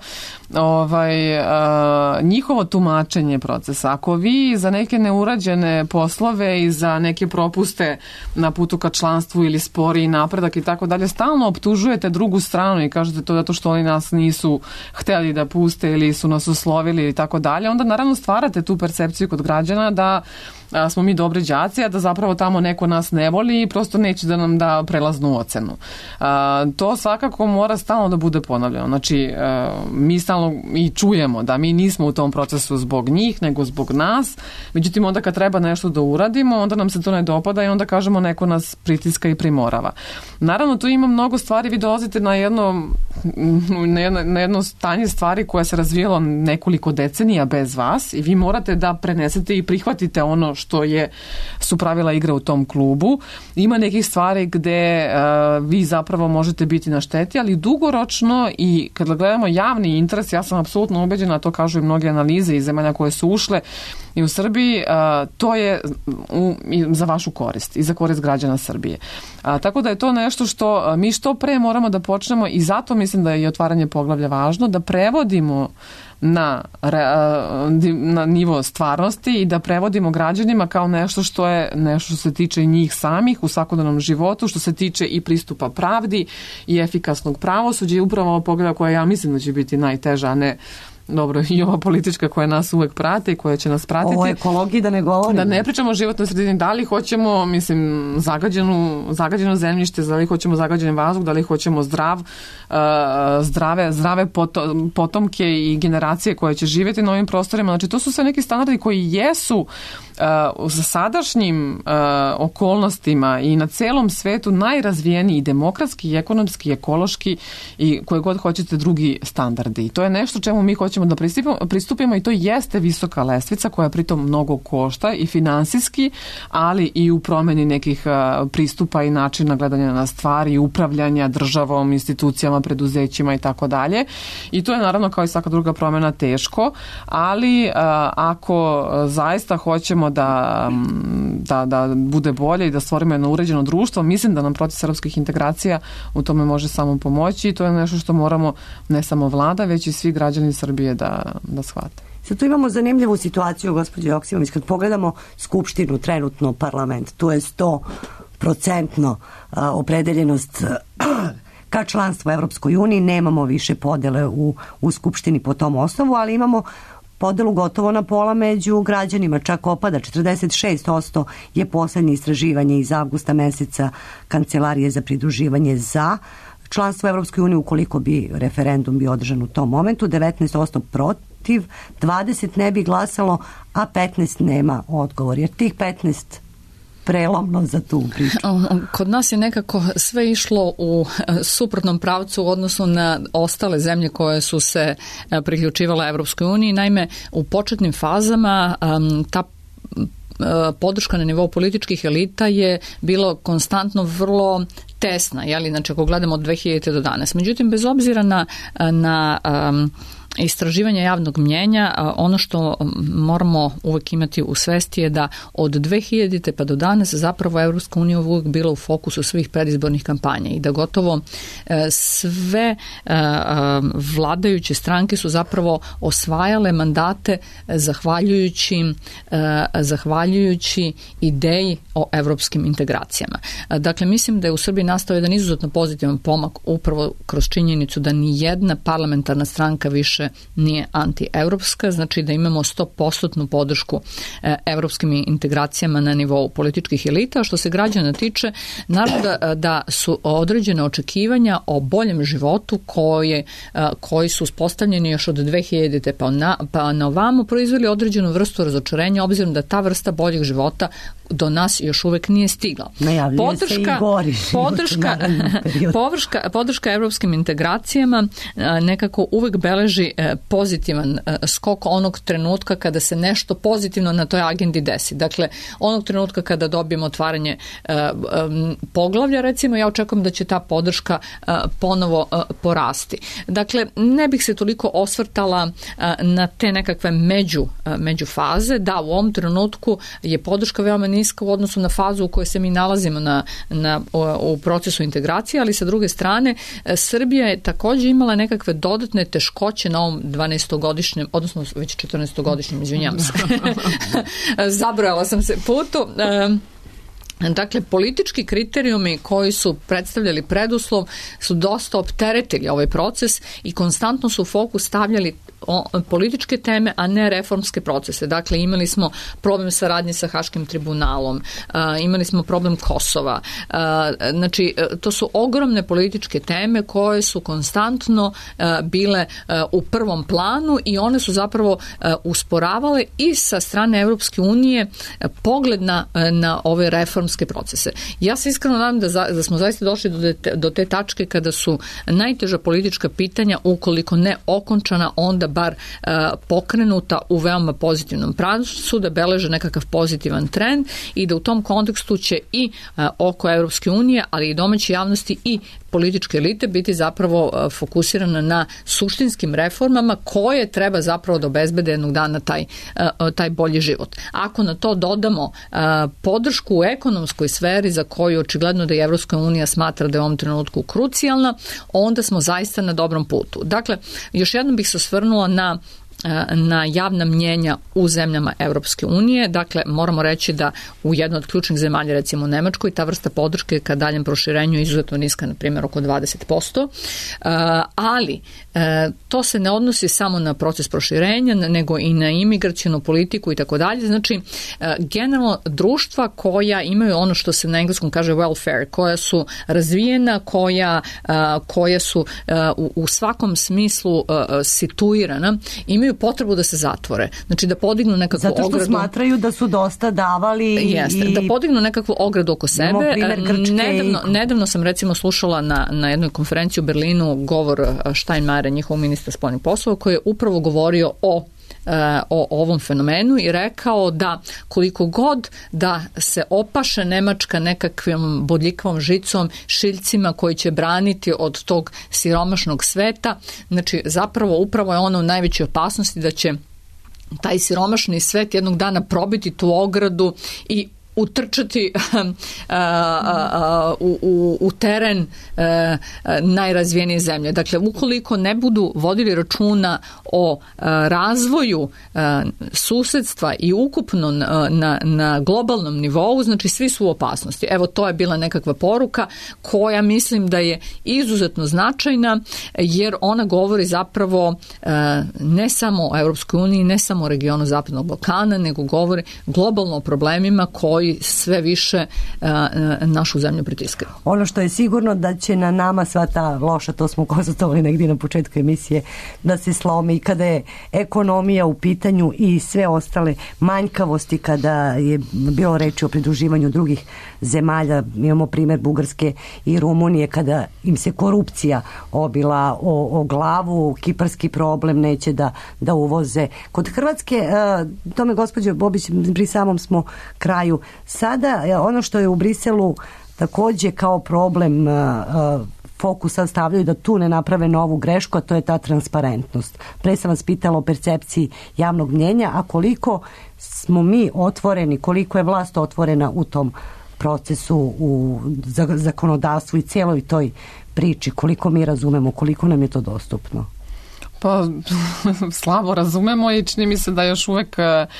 njihovo tumačenje procesa. Ako vi za neke neurađene poslove i za neke propuste na putu ka članstvu ili sporiji napredak i tako dalje, stalno optužujete drugu stranu i kažete to zato što oni nas nisu hteli da puste ili su nas uslovili i tako dalje, onda naravno stvarate tu percepciju kod građana da smo mi dobri đaci, a da zapravo tamo neko nas ne voli i prosto neće da nam da prelaznu ocenu. To svakako mora stalno da bude ponavljeno. Znači, mi stalno i čujemo da mi nismo u tom procesu zbog njih, nego zbog nas. Međutim, onda kad treba nešto da uradimo, onda nam se to ne dopada i onda kažemo neko nas pritiska i primorava. Naravno, tu ima mnogo stvari, vi dolazite na jedno stanje stvari koje se razvijalo nekoliko decenija bez vas i vi morate da prenesete i prihvatite ono što su pravila igre u tom klubu. Ima nekih stvari gde vi zapravo možete biti na šteti, ali dugoročno i kad gledamo javni interes, ja sam apsolutno ubeđena, to kažu i mnoge analize iz zemalja koje su ušle i u Srbiji, to je za vašu korist i za korist građana Srbije. Tako da je to nešto što mi što pre moramo da počnemo i zato mislim da je i otvaranje poglavlja važno, da prevodimo na nivo stvarnosti i da prevodimo građanima kao nešto što je nešto što se tiče i njih samih u svakodnevnom životu, što se tiče i pristupa pravdi i efikasnog pravosuđa i upravo ovo poglavlja koja ja mislim da će biti najteža, a ne dobro, i ova politička koja nas uvek prate i koja će nas pratiti. O ekologiji da ne govorimo. Da ne pričamo o životnoj sredini, da li hoćemo, mislim, zagađeno zemljište, da li hoćemo zagađen vazduh, da li hoćemo zdrave potomke i generacije koje će živjeti na ovim prostorima. Znači, to su sve neki standardi koji jesu sa sadašnjim okolnostima i na celom svetu najrazvijeniji demokratski, ekonomski, ekološki i koje god hoćete drugi standardi. I to je nešto čemu mi hoćemo da pristupimo i to jeste visoka lestvica koja pritom mnogo košta i finansijski, ali i u promeni nekih pristupa i načina gledanja na stvari i upravljanja državom, institucijama, preduzećima i tako dalje. I to je naravno kao i svaka druga promena teško, ali ako zaista hoćemo da bude bolje i da stvorimo jedno uređeno društvo, mislim da nam proces evropskih integracija u tome može samo pomoći i to je nešto što moramo ne samo vlada, već i svi građani Srbije da shvate. Sad tu imamo zanimljivu situaciju, gospođo Joksimović, kad pogledamo Skupštinu, trenutno parlament, tu je 100% opredeljenost ka članstvu u Evropskoj uniji, nemamo više podele u Skupštini po tom osnovu, ali imamo podelu gotovo na pola među građanima, čak opada 46% je poslednje istraživanje iz avgusta meseca Kancelarije za pridruživanje za članstvo u Evropskoj uniji ukoliko bi referendum bio održan u tom momentu, 19% protiv, 20 ne bi glasalo, a 15 nema odgovor, jer tih 15 prelomno za tu priču. Kod nas je nekako sve išlo u suprotnom pravcu u odnosu na ostale zemlje koje su se priključivale Evropskoj uniji. Naime, u početnim fazama ta podrška na nivou političkih elita je bilo konstantno vrlo tesna, znači ako gledamo od 2000. do danas. Međutim, bez obzira na istraživanja javnog mnjenja, ono što moramo uvek imati u svesti je da od 2000. pa do danas zapravo Evropska unija uvek bila u fokusu svih predizbornih kampanja i da gotovo sve vladajuće stranke su zapravo osvajale mandate zahvaljujući ideji o evropskim integracijama. Dakle, mislim da je u Srbiji nastao jedan izuzetno pozitivan pomak upravo kroz činjenicu da ni jedna parlamentarna stranka više nije anti-evropska, znači da imamo 100% podršku evropskim integracijama na nivou političkih elita. Što se građana tiče, naravno da su određene očekivanja o boljem životu koji su uspostavljeni još od 2000. pa na ovamo proizveli određenu vrstu razočarenja, obzirom da ta vrsta boljeg života do nas još uvek nije stigla. Podrška evropskim integracijama nekako uvek beleži pozitivan skok onog trenutka kada se nešto pozitivno na toj agendi desi. Dakle, onog trenutka kada dobijemo otvaranje poglavlja, recimo, ja očekujem da će ta podrška ponovo porasti. Dakle, ne bih se toliko osvrtala na te nekakve međufaze. Da, u ovom trenutku je podrška veoma niska u odnosu na fazu u kojoj se mi nalazimo u procesu integracije, ali sa druge strane Srbija je također imala nekakve dodatne teškoće na ovom 12-godišnjem, odnosno već 14-godišnjem, izvinjam se. Zabrojala sam se putu. Dakle, politički kriterijumi koji su predstavljali preduslov su dosta opteretili ovaj proces i konstantno su u fokus stavljali političke teme, a ne reformske procese. Dakle, imali smo problem saradnje sa Haškim tribunalom, imali smo problem Kosova. Znači, to su ogromne političke teme koje su konstantno bile u prvom planu i one su zapravo usporavale i sa strane Evropske unije pogled na ove reformske procese. Ja se iskreno nadam da smo zaista došli do te tačke kada su najteža politička pitanja, ukoliko ne okončana, onda bar pokrenuta u veoma pozitivnom pravcu, da beleže nekakav pozitivan trend i da u tom kontekstu će i oko Evropske unije, ali i domaće javnosti i političke elite biti zapravo fokusirana na suštinskim reformama koje treba zapravo da obezbede jednog dana taj bolji život. Ako na to dodamo podršku u ekonomskoj sferi za koju očigledno da i Evropska unija smatra da je u ovom trenutku krucijalna, onda smo zaista na dobrom putu. Dakle, još jednom bih se osvrnula na javna mnjenja u zemljama Evropske unije. Dakle, moramo reći da u jednoj od ključnih zemalja, recimo u Nemačkoj, ta vrsta podrške ka daljem proširenju je izuzetno niska, na primjer oko 20%, ali to se ne odnosi samo na proces proširenja, nego i na imigracionu politiku i tako dalje. Znači, generalno društva koja imaju ono što se na engleskom kaže welfare, koja su razvijena, koja su u svakom smislu situirana, imaju potrebu da se zatvore. Znači da podignu nekakvu ogradu. Zato što smatraju da su dosta davali. Jeste, da podignu nekakvu ogradu oko sebe. Nedavno sam recimo slušala na jednoj konferenciji u Berlinu govor Steinmeiera, njihovog ministra spoljnih poslova, koji je upravo govorio o ovom fenomenu i rekao da koliko god da se opaše Nemačka nekakvom bodljikavom žicom, šiljcima koji će braniti od tog siromašnog sveta, znači zapravo upravo je ono u najvećoj opasnosti da će taj siromašni svet jednog dana probiti tu ogradu i utrčati u teren najrazvijenije zemlje. Dakle, ukoliko ne budu vodili računa o razvoju susedstva i ukupno na globalnom nivou, znači svi su u opasnosti. Evo, to je bila nekakva poruka koja mislim da je izuzetno značajna, jer ona govori zapravo ne samo o Europskoj uniji, ne samo o regionu Zapadnog Balkana, nego govori globalno o problemima koji sve više našu zemlju pritiskaju. Ono što je sigurno da će na nama sva ta loša, to smo konstatovali negdje na početku emisije, da se slomi kada je ekonomija u pitanju i sve ostale manjkavosti, kada je bilo reči o pridruživanju drugih zemalja. Imamo primjer Bugarske i Rumunije kada im se korupcija obila o glavu, kiparski problem, neće da uvoze. Kod Hrvatske, tome gospođo Bobić, pri samom smo kraju. Sada ono što je u Briselu također kao problem fokusa stavljaju da tu ne naprave novu grešku, a to je ta transparentnost. Pre sam vas pitala o percepciji javnog mnjenja, a koliko smo mi otvoreni, koliko je vlast otvorena u tom procesu, u zakonodavstvu i cijeloj toj priči, koliko mi razumemo, koliko nam je to dostupno? Pa slabo razumemo i čini mi se da još uvek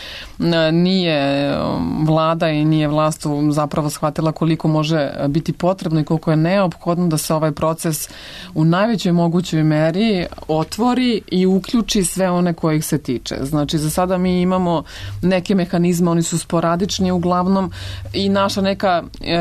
nije vlada i nije vlast zapravo shvatila koliko može biti potrebno i koliko je neophodno da se ovaj proces u najvećoj mogućoj meri otvori i uključi sve one kojih se tiče. Znači, za sada mi imamo neke mehanizme, oni su sporadični uglavnom i naša neka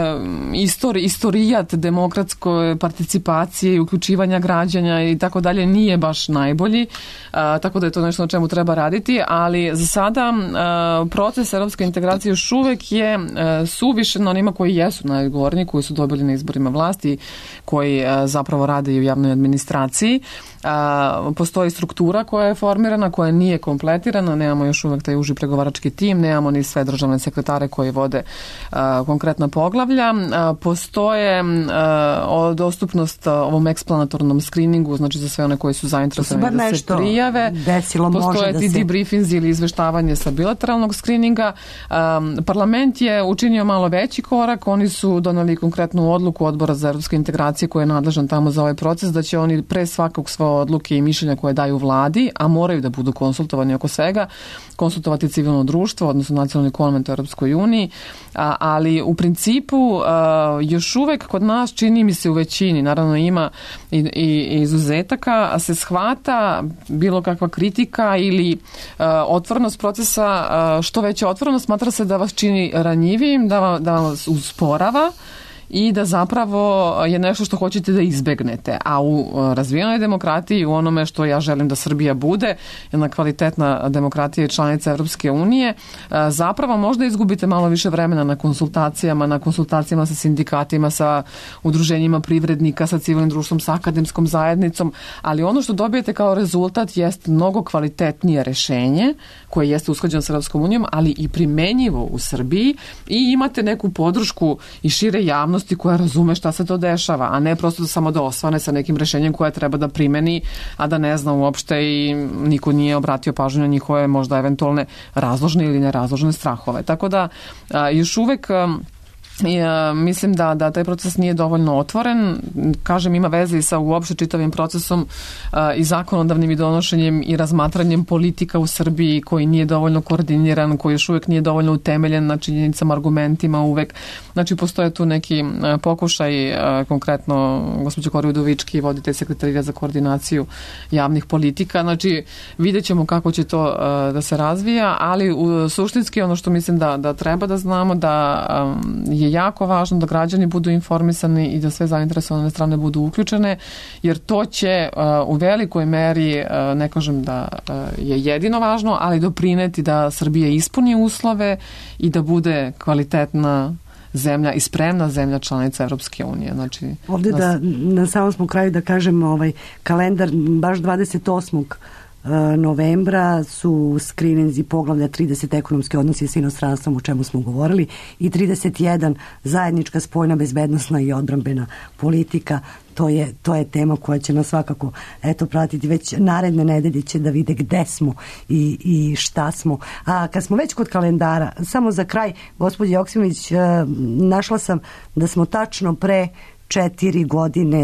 istorijat demokratske participacije i uključivanja građana i tako dalje nije baš najbolji. Tako da je to nešto na čemu treba raditi, ali za sada proces evropske integracije još uvek je suvišen na onima koji jesu najodgovorniji, koji su dobili na izborima vlasti, koji zapravo rade i u javnoj administraciji. Postoji struktura koja je formirana, koja nije kompletirana, nemamo još uvek taj uži pregovarački tim, nemamo ni sve državne sekretare koji vode konkretna poglavlja. Postoje dostupnost ovom eksplanatornom skriningu, znači za sve one koji su zainteresovani da se prijave. Postoje ti debriefinzi ili izveštavanje sa bilateralnog skrininga. Parlament je učinio malo veći korak. Oni su donali konkretnu odluku Odbora za evropske integracije koji je nadležan tamo za ovaj proces, da će oni pre svakog svoje odluke i mišljenja koje daju vladi, a moraju da budu konsultovani oko svega, konsultovati civilno društvo, odnosno nacionalni konvent u Europskoj uniji, ali u principu još uvek kod nas, čini mi se u većini, naravno ima i izuzetaka, se shvata bilo kakva kritika ili otvorenost procesa, što veća otvorenost smatra se da vas čini ranjivijim, da vas usporava i da zapravo je nešto što hoćete da izbegnete. A u razvijenoj demokratiji, u onome što ja želim da Srbija bude, jedna kvalitetna demokratija i članica Evropske unije, zapravo možda izgubite malo više vremena na konsultacijama sa sindikatima, sa udruženjima privrednika, sa civilnim društvom, sa akademskom zajednicom, ali ono što dobijete kao rezultat jest mnogo kvalitetnije rešenje koje jeste usklađeno sa Evropskom unijom, ali i primenjivo u Srbiji i imate neku podršku i šire javnosti koja razume šta se to dešava, a ne prosto samo da osvane sa nekim rešenjem koje treba da primeni, a da ne zna uopšte i niko nije obratio pažnju na njihove možda eventualne razložne ili nerazložne strahove. Tako da još uvek mislim da taj proces nije dovoljno otvoren. Kažem, ima veze i sa uopšte čitavim procesom i zakonodavnim i donošenjem i razmatranjem politika u Srbiji koji nije dovoljno koordiniran, koji još uvek nije dovoljno utemeljen na činjenicama, argumentima uvek. Znači, postoje tu neki pokušaj, konkretno gospođa Kori Udovički, voditelj Sekretarija za koordinaciju javnih politika. Znači, vidjet ćemo kako će to da se razvija, ali suštinski ono što mislim da treba da znamo da je jako važno da građani budu informisani i da sve zainteresovane strane budu uključene, jer to će u velikoj meri, ne kažem da je jedino važno, ali doprineti da Srbija ispuni uslove i da bude kvalitetna zemlja i spremna zemlja članica Evropske unije. Znači, ovde na samom smo kraju da kažem kalendar baš 28. novembra su skrininzi poglavlja 30 ekonomske odnosi sa inostranstvom, o čemu smo govorili, i 31 zajednička spoljna, bezbednosna i odbrambena politika. To je tema koja će nas svakako pratiti već naredne nedelje, će da vide gde smo i šta smo. A kad smo već kod kalendara, samo za kraj, gospođa Joksimović, našla sam da smo tačno pre 4 godine,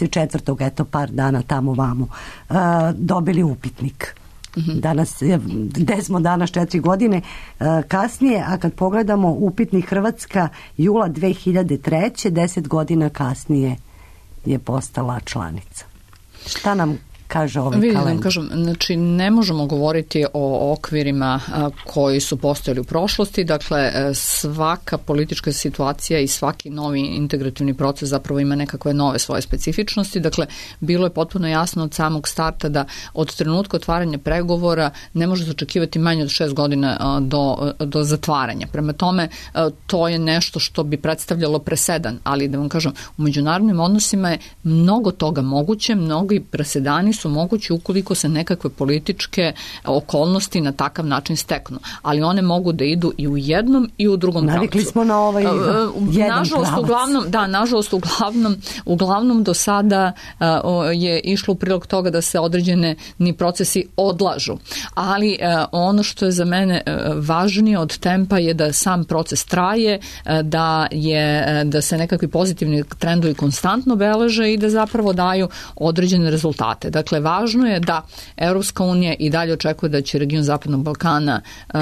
24. par dana tamo vamo, dobili upitnik. Danas, gde smo danas 4 godine kasnije, a kad pogledamo upitnik Hrvatska jula 2003. 10 godina kasnije je postala članica. Šta nam kaže ovaj kalendar? Kažem, znači ne možemo govoriti o okvirima koji su postojali u prošlosti, dakle svaka politička situacija i svaki novi integrativni proces zapravo ima nekakve nove svoje specifičnosti, dakle bilo je potpuno jasno od samog starta da od trenutka otvaranja pregovora ne može se očekivati manje od 6 godina do zatvaranja. Prema tome, to je nešto što bi predstavljalo presedan, ali da vam kažem, u međunarodnim odnosima je mnogo toga moguće, mnogi presedani su mogući ukoliko se nekakve političke okolnosti na takav način steknu. Ali one mogu da idu i u jednom i u drugom pravcu. Navikli smo na ovaj jedan pravac. Nažalost, uglavnom do sada je išlo u prilog toga da se određene procesi odlažu. Ali ono što je za mene važnije od tempa je da sam proces traje, da se nekakvi pozitivni trendovi konstantno beleže i da zapravo daju određene rezultate. Dakle, važno je da Evropska unija i dalje očekuje da će region Zapadnog Balkana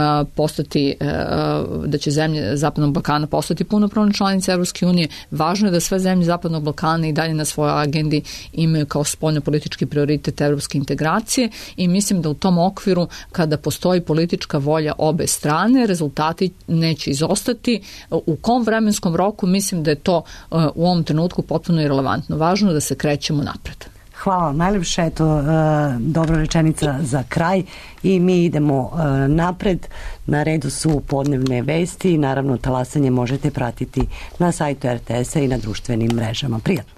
da će zemlje Zapadnog Balkana postati punopravne članice Evropske unije. Važno je da sve zemlje Zapadnog Balkana i dalje na svojoj agendi imaju kao spoljnopolitički prioritet evropske integracije i mislim da u tom okviru, kada postoji politička volja obe strane, rezultati neće izostati. U kom vremenskom roku mislim da je to u ovom trenutku potpuno irelevantno. Važno je da se krećemo napred. Hvala vam najljepše, eto dobra rečenica za kraj i mi idemo napred. Na redu su podnevne vesti i naravno talasanje možete pratiti na sajtu RTS-a i na društvenim mrežama. Prijatno.